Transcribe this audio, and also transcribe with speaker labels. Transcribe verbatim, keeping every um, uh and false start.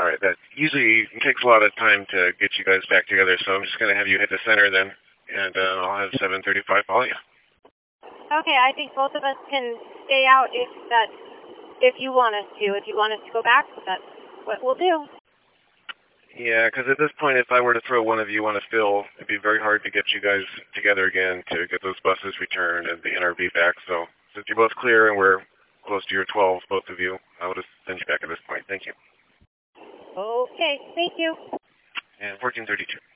Speaker 1: All right, that usually takes a lot of time to get you guys back together, so I'm just going to have you hit the center then, and uh, I'll have seven thirty-five follow you.
Speaker 2: Okay, I think both of us can stay out if that, if you want us to. If you want us to go back, that's what we'll do.
Speaker 1: Yeah, because at this point, if I were to throw one of you on a fill, it'd be very hard to get you guys together again to get those buses returned and the N R V back. So since you're both clear and we're close to your twelve, both of you, I would just send you back at this point. Thank you.
Speaker 2: Okay, thank you.
Speaker 1: And fourteen thirty-two.